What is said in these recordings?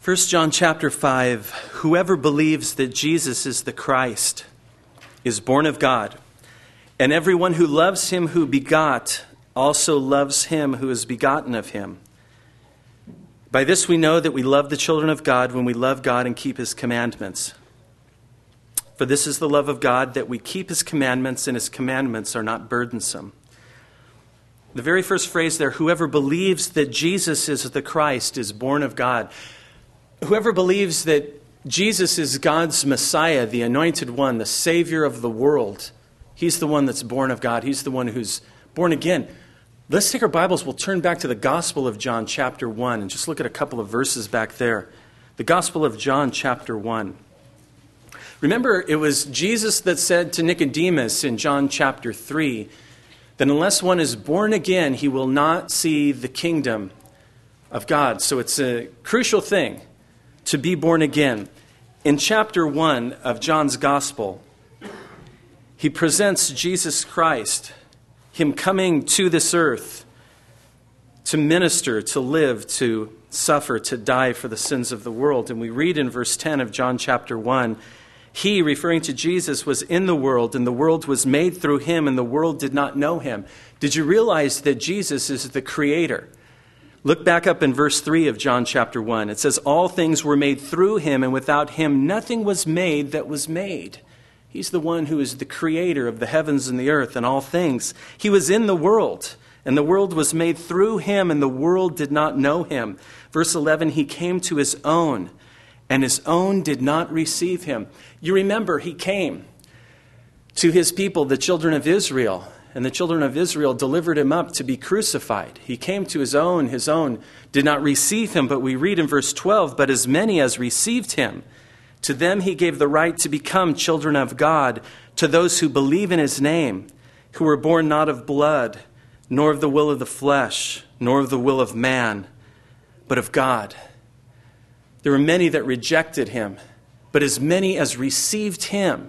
1 John chapter 5, whoever believes that Jesus is the Christ is born of God, and everyone who loves him who begot also loves him who is begotten of him. By this we know that we love the children of God when we love God and keep his commandments. For this is the love of God, that we keep his commandments, and his commandments are not burdensome. The very first phrase there, whoever believes that Jesus is the Christ is born of God. Whoever believes that Jesus is God's Messiah, the anointed one, the Savior of the world, he's the one that's born of God. He's the one who's born again. Let's take our Bibles. We'll turn back to the Gospel of John chapter 1 and just look at a couple of verses back there. The Gospel of John chapter 1. Remember, it was Jesus that said to Nicodemus in John chapter 3 that unless one is born again, he will not see the kingdom of God. So it's a crucial thing to be born again. In chapter 1 of John's Gospel, he presents Jesus Christ, him coming to this earth to minister, to live, to suffer, to die for the sins of the world. And we read in verse 10 of John chapter 1, he, referring to Jesus, was in the world, and the world was made through him, and the world did not know him. Did you realize that Jesus is the creator? Look back up in verse 3 of John chapter 1. It says, all things were made through him, and without him nothing was made that was made. He's the one who is the creator of the heavens and the earth and all things. He was in the world, and the world was made through him, and the world did not know him. Verse 11, he came to his own, and his own did not receive him. You remember, he came to his people, the children of Israel, and the children of Israel delivered him up to be crucified. He came to his own did not receive him. But we read in verse 12, but as many as received him, to them he gave the right to become children of God, to those who believe in his name, who were born not of blood, nor of the will of the flesh, nor of the will of man, but of God. There were many that rejected him, but as many as received him,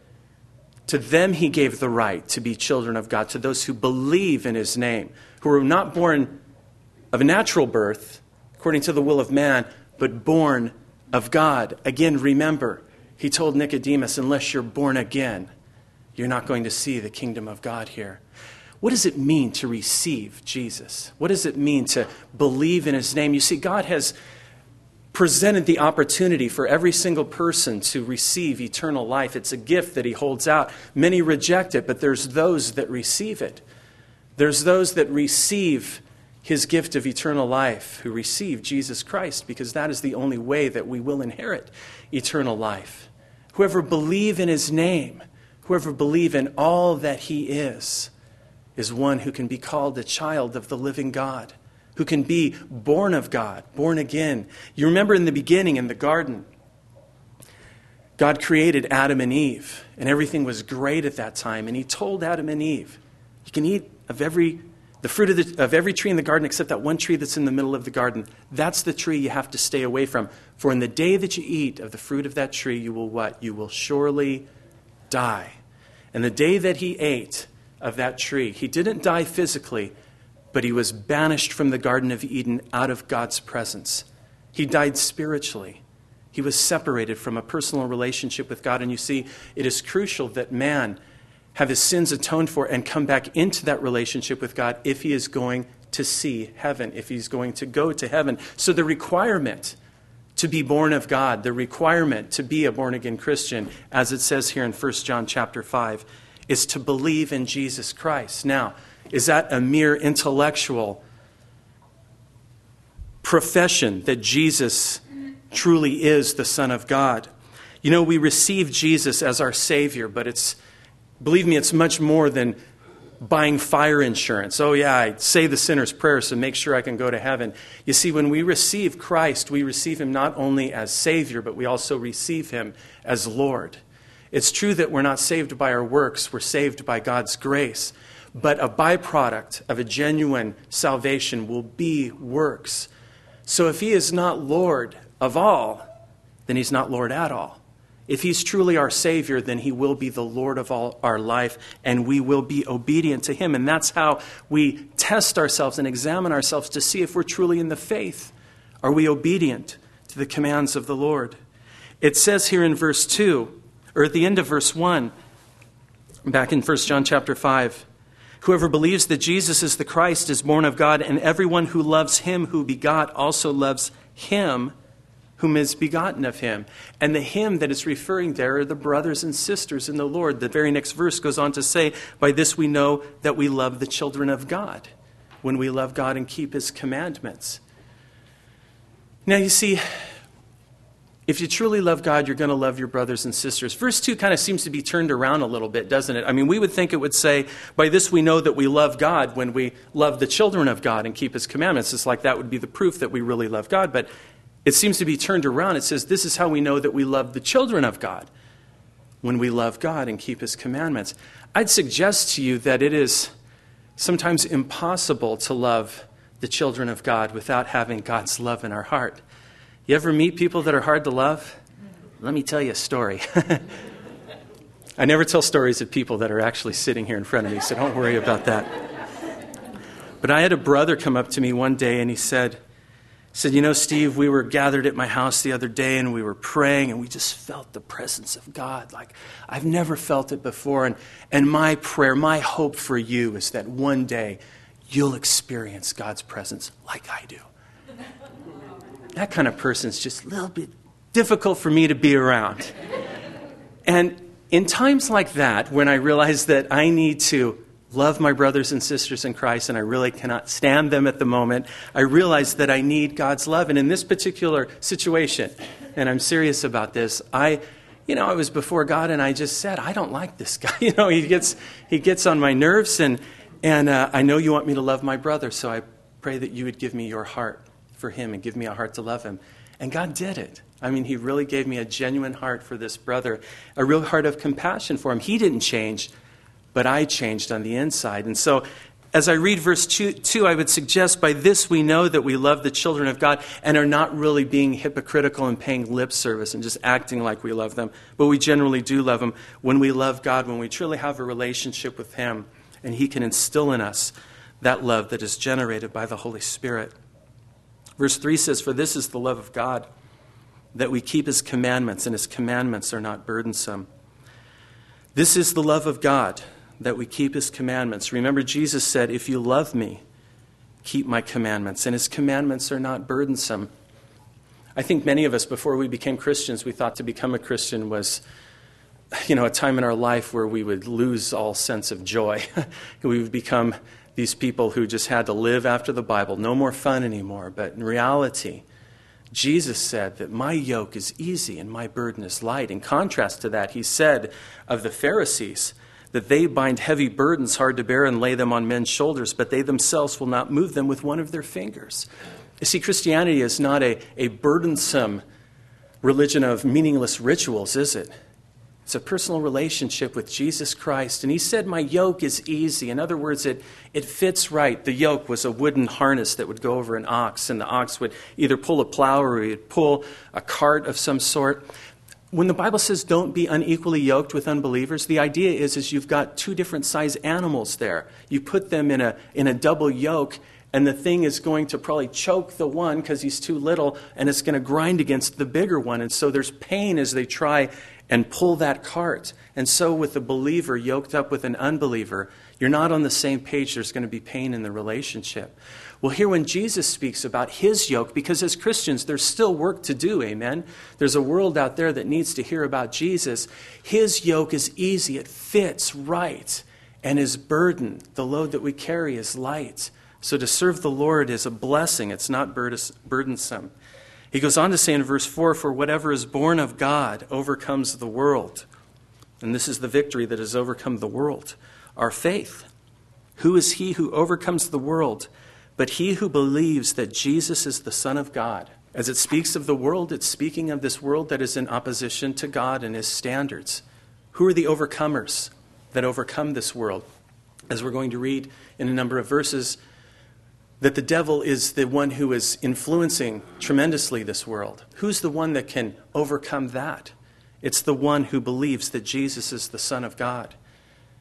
to them he gave the right to be children of God, to those who believe in his name, who were not born of a natural birth, according to the will of man, but born of God. Again, remember, he told Nicodemus, unless you're born again, you're not going to see the kingdom of God here. What does it mean to receive Jesus? What does it mean to believe in his name? You see, God has presented the opportunity for every single person to receive eternal life. It's a gift that he holds out. Many reject it, but there's those that receive it. There's those that receive his gift of eternal life, who receive Jesus Christ, because that is the only way that we will inherit eternal life. Whoever believe in his name, whoever believe in all that he is one who can be called a child of the living God, who can be born of God, born again. You remember in the beginning in the garden, God created Adam and Eve, and everything was great at that time. And he told Adam and Eve, you can eat of the fruit of every tree in the garden except that one tree that's in the middle of the garden. That's the tree you have to stay away from. For in the day that you eat of the fruit of that tree, you will what? You will surely die. And the day that he ate of that tree, he didn't die physically, but he was banished from the Garden of Eden out of God's presence. He died spiritually. He was separated from a personal relationship with God. And you see, it is crucial that man have his sins atoned for and come back into that relationship with God if he is going to see heaven, if he's going to go to heaven. So the requirement to be born of God, the requirement to be a born-again Christian, as it says here in 1 John chapter 5, is to believe in Jesus Christ. Now, is that a mere intellectual profession that Jesus truly is the Son of God? You know, we receive Jesus as our Savior, but believe me, it's much more than buying fire insurance. Oh yeah, I say the sinner's prayer to make sure I can go to heaven. You see, when we receive Christ, we receive him not only as Savior, but we also receive him as Lord. It's true that we're not saved by our works, we're saved by God's grace. But a byproduct of a genuine salvation will be works. So if he is not Lord of all, then he's not Lord at all. If he's truly our Savior, then he will be the Lord of all our life, and we will be obedient to him. And that's how we test ourselves and examine ourselves to see if we're truly in the faith. Are we obedient to the commands of the Lord. It says here in verse 2, or at the end of verse 1, back in 1 John chapter 5, whoever believes that Jesus is the Christ is born of God, and everyone who loves him who begot also loves him whom is begotten of him. And the him that is referring there are the brothers and sisters in the Lord. The very next verse goes on to say, by this we know that we love the children of God, when we love God and keep his commandments. Now you see, if you truly love God, you're going to love your brothers and sisters. Verse 2 kind of seems to be turned around a little bit, doesn't it? I mean, we would think it would say, by this we know that we love God when we love the children of God and keep his commandments. It's like that would be the proof that we really love God. But it seems to be turned around. It says, this is how we know that we love the children of God, when we love God and keep his commandments. I'd suggest to you that it is sometimes impossible to love the children of God without having God's love in our heart. You ever meet people that are hard to love? Let me tell you a story. I never tell stories of people that are actually sitting here in front of me, so don't worry about that. But I had a brother come up to me one day and he said, you know, Steve, we were gathered at my house the other day and we were praying and we just felt the presence of God like I've never felt it before. And my prayer, my hope for you is that one day you'll experience God's presence like I do. That kind of person's just a little bit difficult for me to be around. And in times like that, when I realize that I need to love my brothers and sisters in Christ, and I really cannot stand them at the moment, I realize that I need God's love. And in this particular situation, and I'm serious about this, I was before God and I just said, I don't like this guy. He gets on my nerves, and I know you want me to love my brother, so I pray that you would give me your heart for him and give me a heart to love him. And God did it. I mean, he really gave me a genuine heart for this brother, a real heart of compassion for him. He didn't change, but I changed on the inside. And so as I read verse 2, I would suggest by this we know that we love the children of God and are not really being hypocritical and paying lip service and just acting like we love them. But we generally do love them when we love God, when we truly have a relationship with him, and he can instill in us that love that is generated by the Holy Spirit. Verse 3 says, for this is the love of God, that we keep his commandments, and his commandments are not burdensome. This is the love of God, that we keep his commandments. Remember, Jesus said, if you love me, keep my commandments. And his commandments are not burdensome. I think many of us, before we became Christians, we thought to become a Christian was, a time in our life where we would lose all sense of joy. We would become these people who just had to live after the Bible. No more fun anymore. But in reality, Jesus said that my yoke is easy and my burden is light. In contrast to that, he said of the Pharisees that they bind heavy burdens hard to bear and lay them on men's shoulders, but they themselves will not move them with one of their fingers. You see, Christianity is not a burdensome religion of meaningless rituals, is it? It's a personal relationship with Jesus Christ. And he said, my yoke is easy. In other words, it fits right. The yoke was a wooden harness that would go over an ox, and the ox would either pull a plow or he would pull a cart of some sort. When the Bible says don't be unequally yoked with unbelievers, the idea is you've got two different size animals there. You put them in a double yoke, and the thing is going to probably choke the one because he's too little, and it's going to grind against the bigger one. And so there's pain as they try and pull that cart. And so with a believer yoked up with an unbeliever, you're not on the same page. There's going to be pain in the relationship. Well, here when Jesus speaks about his yoke, because as Christians, there's still work to do, amen? There's a world out there that needs to hear about Jesus. His yoke is easy. It fits right. And his burden, the load that we carry, is light. So to serve the Lord is a blessing. It's not burdensome. He goes on to say in verse 4, for whatever is born of God overcomes the world. And this is the victory that has overcome the world, our faith. Who is he who overcomes the world but he who believes that Jesus is the Son of God? As it speaks of the world, it's speaking of this world that is in opposition to God and his standards. Who are the overcomers that overcome this world? As we're going to read in a number of verses, that the devil is the one who is influencing tremendously this world. Who's the one that can overcome that? It's the one who believes that Jesus is the Son of God.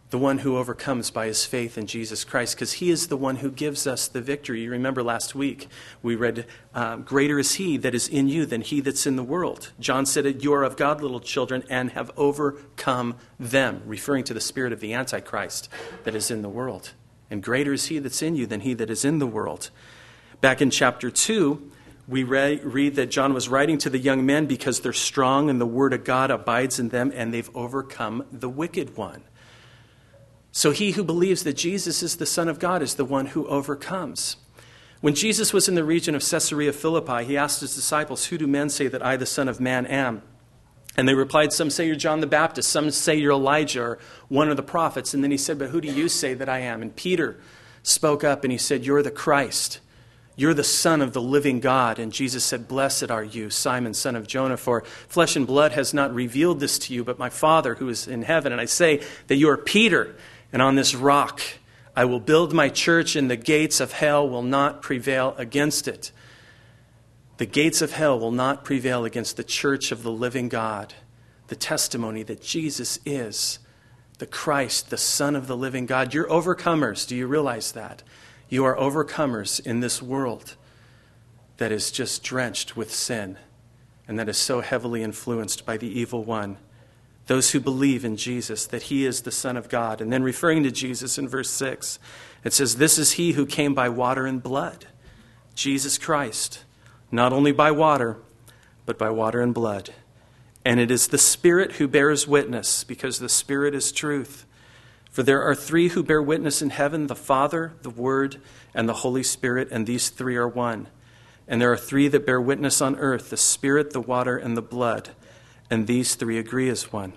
the one who overcomes by his faith in Jesus Christ, because he is the one who gives us the victory. You remember last week we read, greater is he that is in you than he that's in the world. John said, you are of God, little children, and have overcome them, referring to the spirit of the Antichrist that is in the world. And greater is he that's in you than he that is in the world. Back in chapter 2, we read that John was writing to the young men because they're strong and the word of God abides in them, and they've overcome the wicked one. So he who believes that Jesus is the Son of God is the one who overcomes. When Jesus was in the region of Caesarea Philippi, he asked his disciples, who do men say that I, the Son of Man, am? And they replied, some say you're John the Baptist, some say you're Elijah or one of the prophets. And then he said, but who do you say that I am? And Peter spoke up and he said, you're the Christ. You're the Son of the living God. And Jesus said, blessed are you, Simon, son of Jonah, for flesh and blood has not revealed this to you, but my Father who is in heaven. And I say that you are Peter, and on this rock I will build my church, and the gates of hell will not prevail against it. The gates of hell will not prevail against the church of the living God, the testimony that Jesus is the Christ, the Son of the living God. You're overcomers. Do you realize that? You are overcomers in this world that is just drenched with sin and that is so heavily influenced by the evil one. Those who believe in Jesus, that he is the Son of God. And then referring to Jesus in verse 6, it says, this is he who came by water and blood, Jesus Christ, not only by water, but by water and blood. And it is the Spirit who bears witness, because the Spirit is truth. For there are three who bear witness in heaven, the Father, the Word, and the Holy Spirit, and these three are one. And there are three that bear witness on earth, the Spirit, the water, and the blood. And these three agree as one.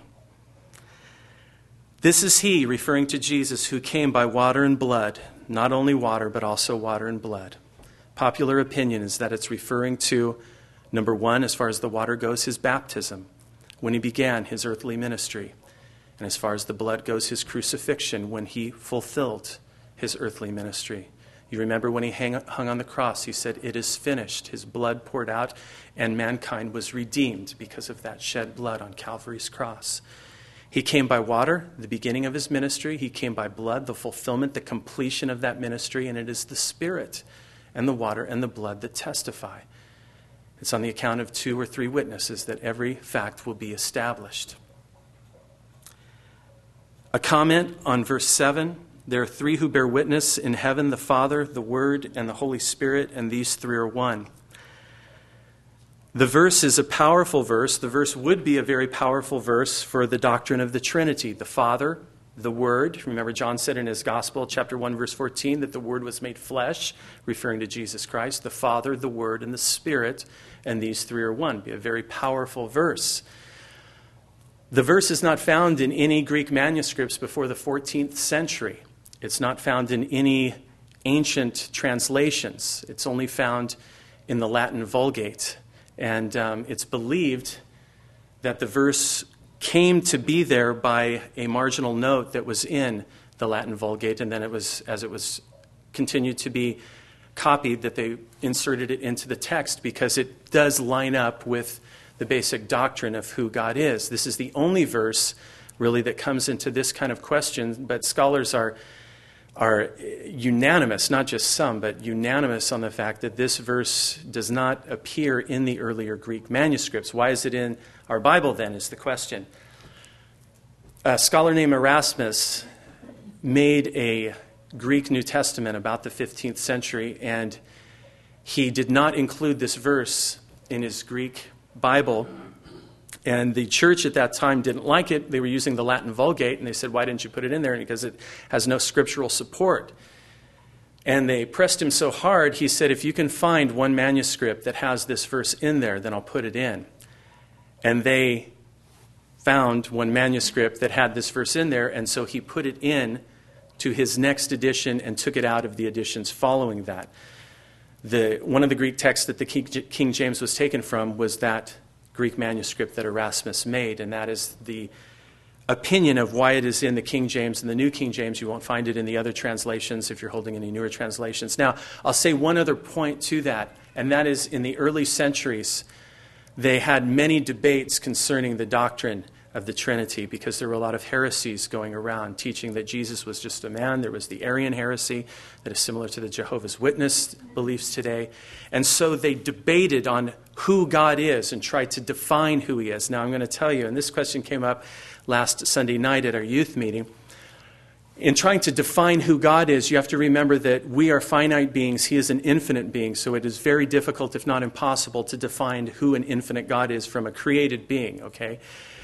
This is he, referring to Jesus, who came by water and blood. Not only water, but also water and blood. Popular opinion is that it's referring to, number one, as far as the water goes, his baptism, when he began his earthly ministry. And as far as the blood goes, his crucifixion, when he fulfilled his earthly ministry. You remember when he hung on the cross, he said, it is finished. His blood poured out, and mankind was redeemed because of that shed blood on Calvary's cross. He came by water, the beginning of his ministry. He came by blood, the fulfillment, the completion of that ministry. And it is the Spirit and the water and the blood that testify. It's on the account of 2 or 3 witnesses that every fact will be established. A comment on verse 7. There are 3 who bear witness in heaven, the Father, the Word, and the Holy Spirit, and these 3 are one. The verse is a powerful verse. The verse would be a very powerful verse for the doctrine of the Trinity. The Father, the Word. Remember, John said in his Gospel, chapter 1, verse 14, that the Word was made flesh, referring to Jesus Christ. The Father, the Word, and the Spirit, and these 3 are one. Be a very powerful verse. The verse is not found in any Greek manuscripts before the 14th century. It's not found in any ancient translations. It's only found in the Latin Vulgate. And it's believed that the verse came to be there by a marginal note that was in the Latin Vulgate, and then it was, as it was continued to be copied, that they inserted it into the text because it does line up with the basic doctrine of who God is. This is the only verse, really, that comes into this kind of question, but scholars are unanimous, not just some, but unanimous on the fact that this verse does not appear in the earlier Greek manuscripts. Why is it in our Bible, then, is the question. A scholar named Erasmus made a Greek New Testament about the 15th century, and he did not include this verse in his Greek Bible. And the church at that time didn't like it. They were using the Latin Vulgate, and they said, why didn't you put it in there? Because it has no scriptural support. And they pressed him so hard, he said, if you can find one manuscript that has this verse in there, then I'll put it in. And they found one manuscript that had this verse in there, and so he put it in to his next edition and took it out of the editions following that. One of the Greek texts that the King James was taken from was that Greek manuscript that Erasmus made, and that is the opinion of why it is in the King James and the New King James. You won't find it in the other translations if you're holding any newer translations. Now, I'll say one other point to that, and that is in the early centuries, they had many debates concerning the doctrine of the Trinity, because there were a lot of heresies going around teaching that Jesus was just a man. There was the Arian heresy that is similar to the Jehovah's Witness beliefs today. And so they debated on who God is and tried to define who he is. Now I'm going to tell you, and this question came up last Sunday night at our youth meeting. In trying to define who God is, you have to remember that we are finite beings. He is an infinite being, so it is very difficult, if not impossible, to define who an infinite God is from a created being, okay?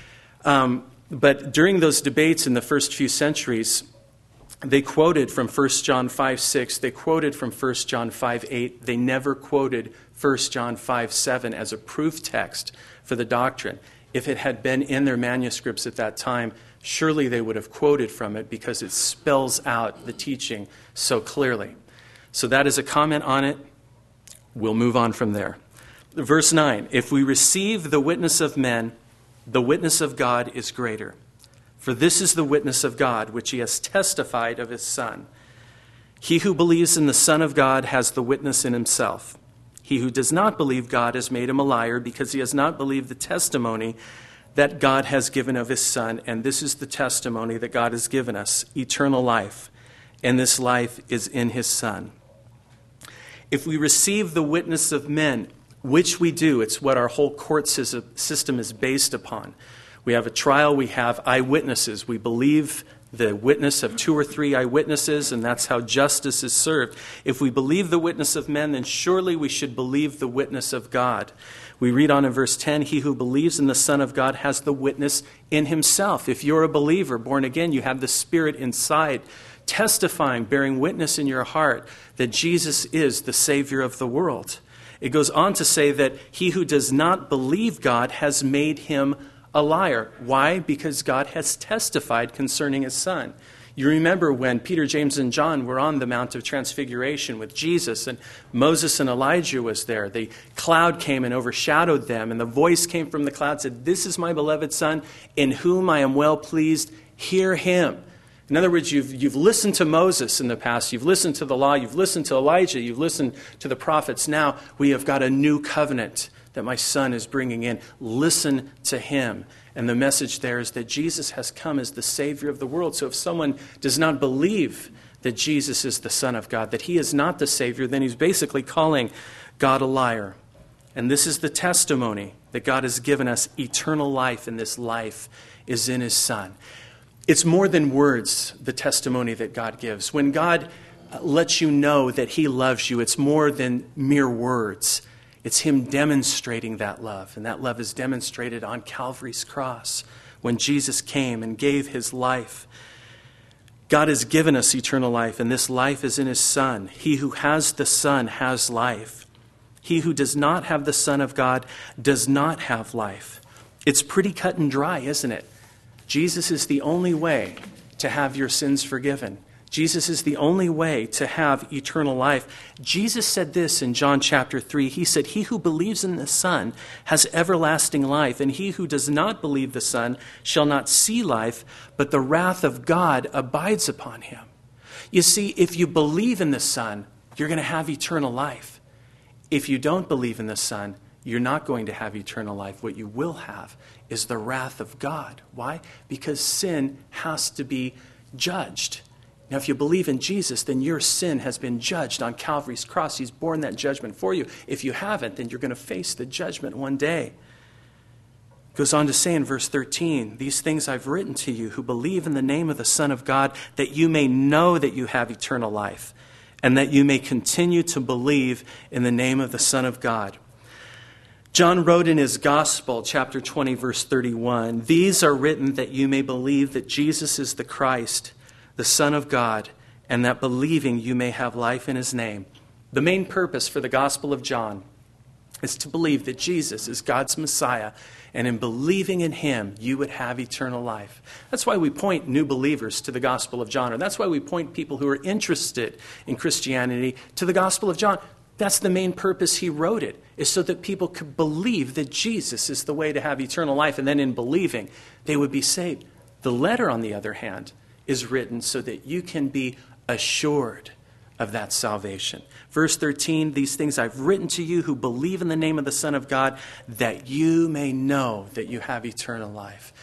But during those debates in the first few centuries, they quoted from 1 John 5:6. They quoted from 1 John 5:8. They never quoted 1 John 5:7 as a proof text for the doctrine. If it had been in their manuscripts at that time, surely they would have quoted from it because it spells out the teaching so clearly. So that is a comment on it. We'll move on from there. Verse 9, if we receive the witness of men, the witness of God is greater. For this is the witness of God, which he has testified of his Son. He who believes in the Son of God has the witness in himself. He who does not believe God has made him a liar, because he has not believed the testimony that God has given of his Son. And this is the testimony that God has given us, eternal life. And this life is in his Son. If we receive the witness of men, which we do, it's what our whole court system is based upon. We have a trial, we have eyewitnesses. We believe the witness of 2 or 3 eyewitnesses, and that's how justice is served. If we believe the witness of men, then surely we should believe the witness of God. We read on in verse 10, he who believes in the Son of God has the witness in himself. If you're a believer, born again, you have the Spirit inside, testifying, bearing witness in your heart that Jesus is the Savior of the world. It goes on to say that he who does not believe God has made him a liar. Why? Because God has testified concerning his Son. You remember when Peter, James, and John were on the Mount of Transfiguration with Jesus, and Moses and Elijah was there. The cloud came and overshadowed them, and the voice came from the cloud, said, "This is my beloved Son, in whom I am well pleased. Hear him." In other words, you've listened to Moses in the past, you've listened to the law, you've listened to Elijah, you've listened to the prophets. Now we have got a new covenant that my Son is bringing in. Listen to him. And the message there is that Jesus has come as the Savior of the world. So if someone does not believe that Jesus is the Son of God, that he is not the Savior, then he's basically calling God a liar. And this is the testimony that God has given us, eternal life, and this life is in his Son. It's more than words, the testimony that God gives. When God lets you know that he loves you, it's more than mere words. It's him demonstrating that love. And that love is demonstrated on Calvary's cross when Jesus came and gave his life. God has given us eternal life, and this life is in his Son. He who has the Son has life. He who does not have the Son of God does not have life. It's pretty cut and dry, isn't it? Jesus is the only way to have your sins forgiven. Jesus is the only way to have eternal life. Jesus said this in John chapter 3. He said, he who believes in the Son has everlasting life, and he who does not believe the Son shall not see life, but the wrath of God abides upon him. You see, if you believe in the Son, you're going to have eternal life. If you don't believe in the Son, you're not going to have eternal life. What you will have is the wrath of God. Why? Because sin has to be judged. Now, if you believe in Jesus, then your sin has been judged on Calvary's cross. He's borne that judgment for you. If you haven't, then you're going to face the judgment one day. It goes on to say in verse 13, these things I've written to you who believe in the name of the Son of God, that you may know that you have eternal life, and that you may continue to believe in the name of the Son of God. John wrote in his Gospel, chapter 20, verse 31, these are written that you may believe that Jesus is the Christ, the Son of God, and that believing you may have life in his name. The main purpose for the Gospel of John is to believe that Jesus is God's Messiah, and in believing in him, you would have eternal life. That's why we point new believers to the Gospel of John, or that's why we point people who are interested in Christianity to the Gospel of John. That's the main purpose he wrote it, is so that people could believe that Jesus is the way to have eternal life, and then in believing, they would be saved. The letter, on the other hand, is written so that you can be assured of that salvation. Verse 13, these things I've written to you who believe in the name of the Son of God, that you may know that you have eternal life.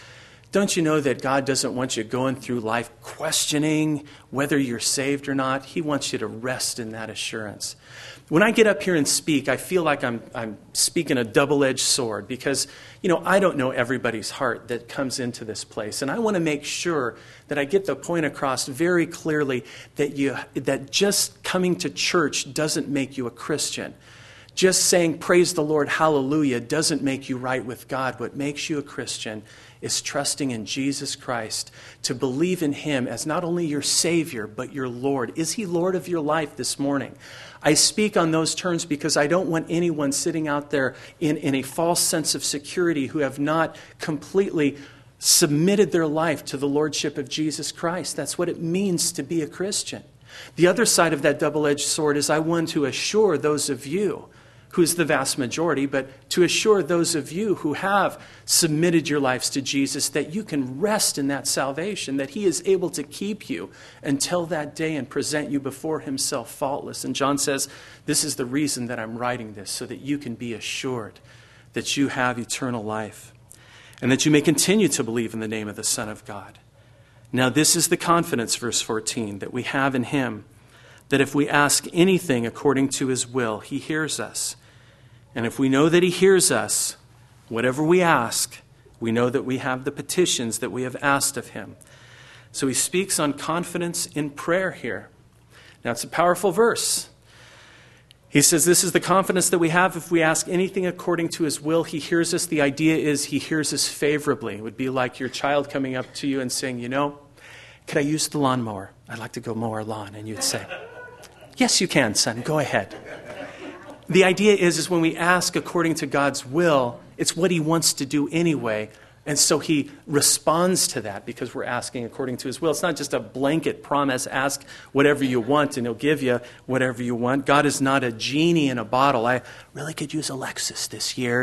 Don't you know that God doesn't want you going through life questioning whether you're saved or not? He wants you to rest in that assurance. When I get up here and speak, I feel like I'm speaking a double-edged sword because, I don't know everybody's heart that comes into this place. And I want to make sure that I get the point across very clearly that just coming to church doesn't make you a Christian. Just saying, praise the Lord, hallelujah, doesn't make you right with God. What makes you a Christian is trusting in Jesus Christ, to believe in him as not only your Savior, but your Lord. Is he Lord of your life this morning? I speak on those terms because I don't want anyone sitting out there in a false sense of security who have not completely submitted their life to the Lordship of Jesus Christ. That's what it means to be a Christian. The other side of that double-edged sword is I want to assure those of you, who's the vast majority, but to assure those of you who have submitted your lives to Jesus that you can rest in that salvation, that he is able to keep you until that day and present you before himself faultless. And John says, this is the reason that I'm writing this, so that you can be assured that you have eternal life and that you may continue to believe in the name of the Son of God. Now this is the confidence, verse 14, that we have in him, that if we ask anything according to his will, he hears us. And if we know that he hears us, whatever we ask, we know that we have the petitions that we have asked of him. So he speaks on confidence in prayer here. Now it's a powerful verse. He says this is the confidence that we have if we ask anything according to his will, he hears us. The idea is he hears us favorably. It would be like your child coming up to you and saying, could I use the lawnmower? I'd like to go mow our lawn. And you'd say, yes, you can, son. Go ahead. The idea is when we ask according to God's will, it's what he wants to do anyway. And so he responds to that because we're asking according to his will. It's not just a blanket promise, ask whatever you want and he'll give you whatever you want. God is not a genie in a bottle. I really could use a Lexus this year,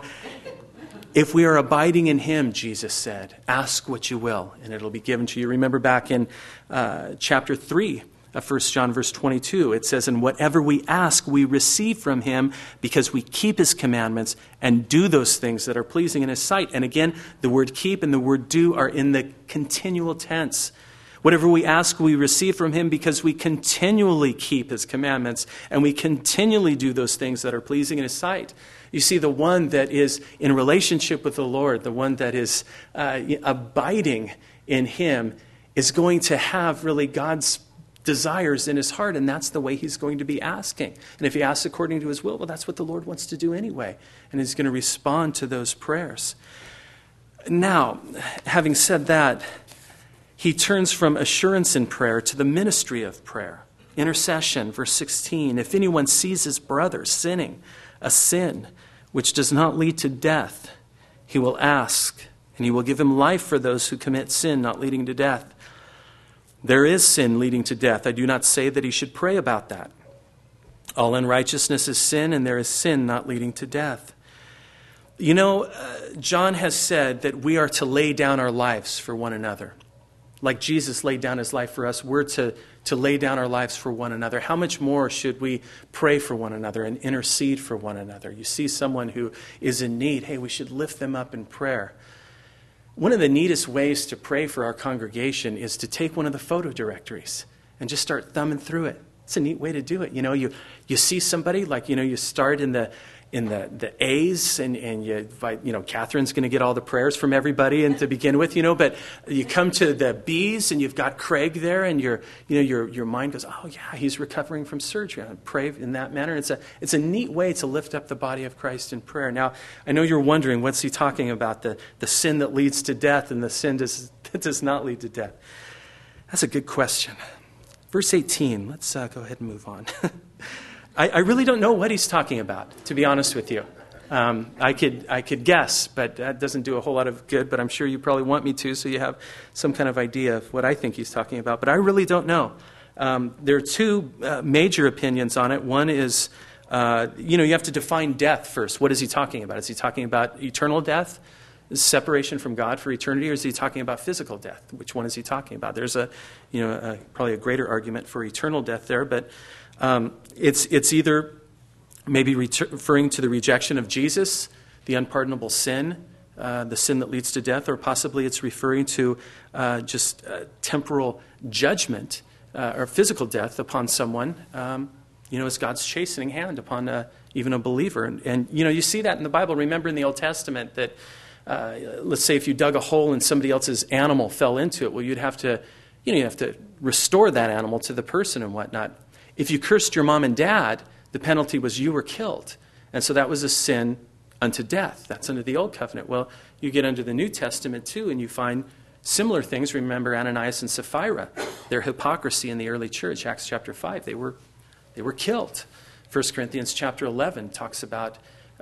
If we are abiding in him, Jesus said, ask what you will and it'll be given to you. Remember back in chapter 3. 1 John verse 22, it says, and whatever we ask, we receive from him because we keep his commandments and do those things that are pleasing in his sight. And again, the word keep and the word do are in the continual tense. Whatever we ask, we receive from him because we continually keep his commandments and we continually do those things that are pleasing in his sight. You see, the one that is in relationship with the Lord, the one that is abiding in him, is going to have really God's desires in his heart, and that's the way he's going to be asking. And if he asks according to his will, well, that's what the Lord wants to do anyway. And he's going to respond to those prayers. Now, having said that, he turns from assurance in prayer to the ministry of prayer. Intercession, verse 16, if anyone sees his brother sinning a sin which does not lead to death, he will ask, and he will give him life for those who commit sin not leading to death. There is sin leading to death. I do not say that he should pray about that. All unrighteousness is sin, and there is sin not leading to death. John has said that we are to lay down our lives for one another. Like Jesus laid down his life for us, we're to lay down our lives for one another. How much more should we pray for one another and intercede for one another? You see someone who is in need, hey, we should lift them up in prayer. One of the neatest ways to pray for our congregation is to take one of the photo directories and just start thumbing through it. It's a neat way to do it. You see somebody, you start in the A's and you invite, Catherine's going to get all the prayers from everybody and to begin with, but you come to the B's and you've got Craig there and your mind goes, oh yeah, he's recovering from surgery. I pray in that manner. It's a neat way to lift up the body of Christ in prayer. Now, I know you're wondering, what's he talking about? The sin that leads to death and the sin that does not lead to death. That's a good question. Verse 18, let's go ahead and move on. I really don't know what he's talking about, to be honest with you. I could guess, but that doesn't do a whole lot of good, but I'm sure you probably want me to, so you have some kind of idea of what I think he's talking about. But I really don't know. There are two major opinions on it. One is, you have to define death first. What is he talking about? Is he talking about eternal death, separation from God for eternity, or is he talking about physical death? Which one is he talking about? There's probably a greater argument for eternal death there, but it's either maybe referring to the rejection of Jesus, the unpardonable sin the sin that leads to death, or possibly it's referring to just temporal judgment or physical death upon someone, as God's chastening hand upon even a believer. And you see that in the Bible. Remember in the Old Testament that, let's say if you dug a hole and somebody else's animal fell into it, well, you'd have to restore that animal to the person and whatnot. If you cursed your mom and dad, the penalty was you were killed. And so that was a sin unto death. That's under the Old Covenant. Well, you get under the New Testament too, and you find similar things. Remember Ananias and Sapphira, their hypocrisy in the early church, Acts chapter 5. They were killed. 1 Corinthians chapter 11 talks about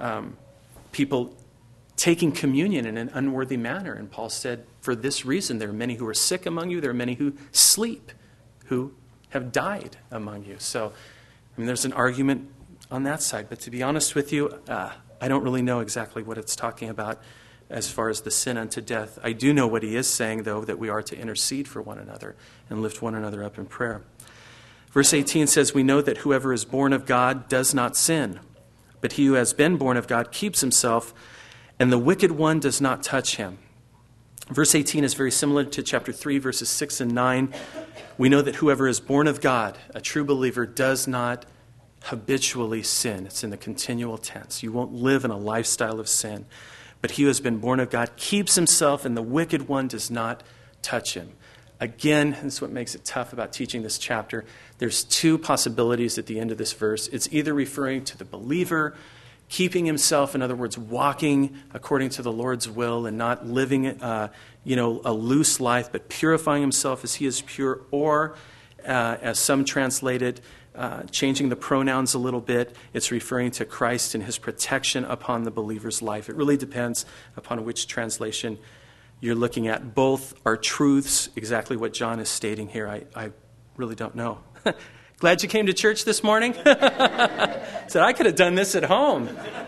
people taking communion in an unworthy manner. And Paul said, for this reason, there are many who are sick among you. There are many who sleep, who have died among you. So, there's an argument on that side. But to be honest with you, I don't really know exactly what it's talking about as far as the sin unto death. I do know what he is saying, though, that we are to intercede for one another and lift one another up in prayer. Verse 18 says, we know that whoever is born of God does not sin, but he who has been born of God keeps himself, and the wicked one does not touch him. Verse 18 is very similar to chapter 3, verses 6 and 9. We know that whoever is born of God, a true believer, does not habitually sin. It's in the continual tense. You won't live in a lifestyle of sin. But he who has been born of God keeps himself, and the wicked one does not touch him. Again, this is what makes it tough about teaching this chapter. There's two possibilities at the end of this verse. It's either referring to the believer keeping himself, in other words, walking according to the Lord's will and not living a loose life, but purifying himself as he is pure, or as some translate it, changing the pronouns a little bit, it's referring to Christ and his protection upon the believer's life. It really depends upon which translation you're looking at. Both are truths, exactly what John is stating here. I really don't know. Glad you came to church this morning. Said, I could have done this at home.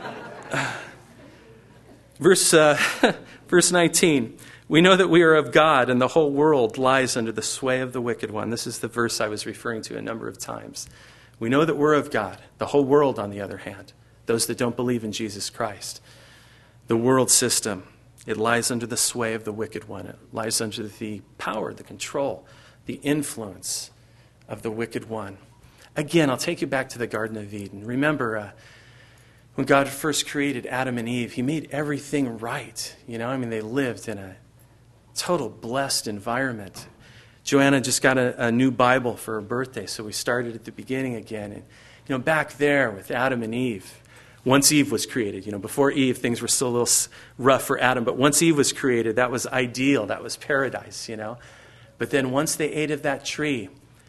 Verse 19. We know that we are of God, and the whole world lies under the sway of the wicked one. This is the verse I was referring to a number of times. We know that we're of God. The whole world, on the other hand, those that don't believe in Jesus Christ. The world system, it lies under the sway of the wicked one. It lies under the power, the control, the influence of the wicked one. Again, I'll take you back to the Garden of Eden. Remember, when God first created Adam and Eve, he made everything right. They lived in a total blessed environment. Joanna just got a new Bible for her birthday, so we started at the beginning again. And, back there with Adam and Eve, once Eve was created, before Eve, things were still a little rough for Adam, but once Eve was created, that was ideal, that was paradise, But then once they ate of that tree,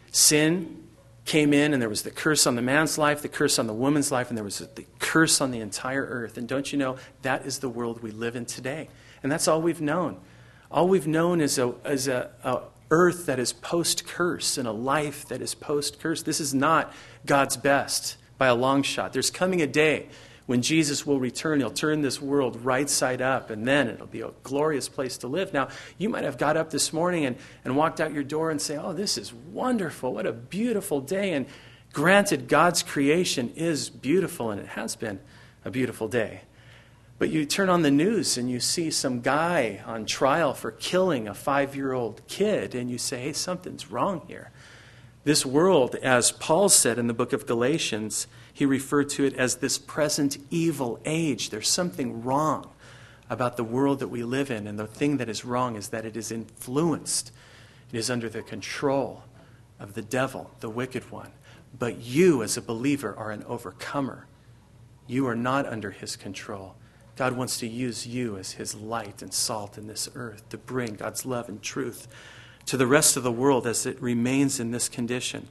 sin came in, and there was the curse on the man's life, the curse on the woman's life, and there was the curse on the entire earth. And don't you know, that is the world we live in today. And that's all we've known. All we've known is a earth that is post-curse and a life that is post-curse. This is not God's best by a long shot. There's coming a day when Jesus will return. He'll turn this world right side up, and then it'll be a glorious place to live. Now, you might have got up this morning and walked out your door and say, oh, this is wonderful. What a beautiful day. And granted, God's creation is beautiful, and it has been a beautiful day. But you turn on the news and you see some guy on trial for killing a 5-year-old kid, and you say, hey, something's wrong here. This world, as Paul said in the book of Galatians, he referred to it as this present evil age. There's something wrong about the world that we live in, and the thing that is wrong is that it is influenced. It is under the control of the devil, the wicked one. But you, as a believer, are an overcomer. You are not under his control. God wants to use you as his light and salt in this earth to bring God's love and truth to the rest of the world as it remains in this condition.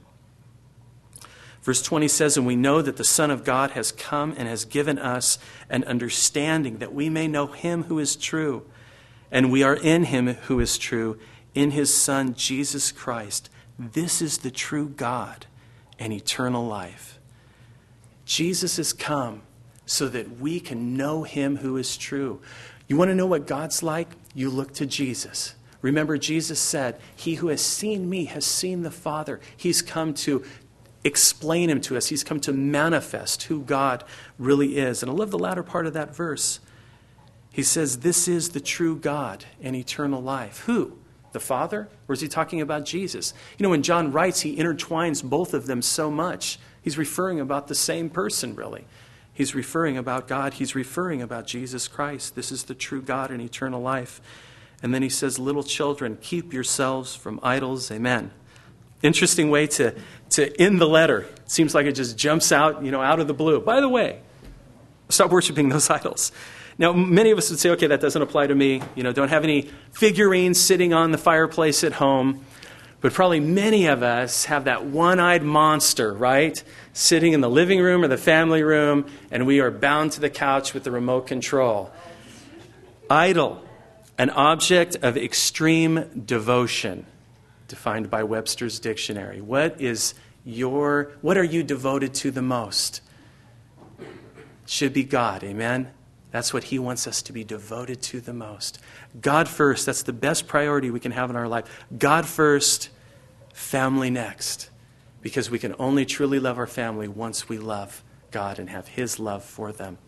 Verse 20 says, and we know that the Son of God has come and has given us an understanding that we may know him who is true. And we are in him who is true, in his Son, Jesus Christ. This is the true God and eternal life. Jesus has come so that we can know him who is true. You want to know what God's like? You look to Jesus. Remember, Jesus said, he who has seen me has seen the Father. He's come to explain him to us. He's come to manifest who God really is. And I love the latter part of that verse. He says, this is the true God and eternal life. Who? The Father? Or is he talking about Jesus? You know, when John writes, he intertwines both of them so much. He's referring about the same person, really. He's referring about God. He's referring about Jesus Christ. This is the true God and eternal life. And then he says, little children, keep yourselves from idols. Amen. Interesting way to end the letter. It seems like it just jumps out, out of the blue. By the way, stop worshiping those idols. Now, many of us would say, okay, that doesn't apply to me. Don't have any figurines sitting on the fireplace at home. But probably many of us have that one-eyed monster, right? Sitting in the living room or the family room, and we are bound to the couch with the remote control. Idol, an object of extreme devotion, defined by Webster's dictionary. What are you devoted to the most? It should be God, amen? That's what he wants us to be devoted to the most. God first, that's the best priority we can have in our life. God first, family next. Because we can only truly love our family once we love God and have his love for them.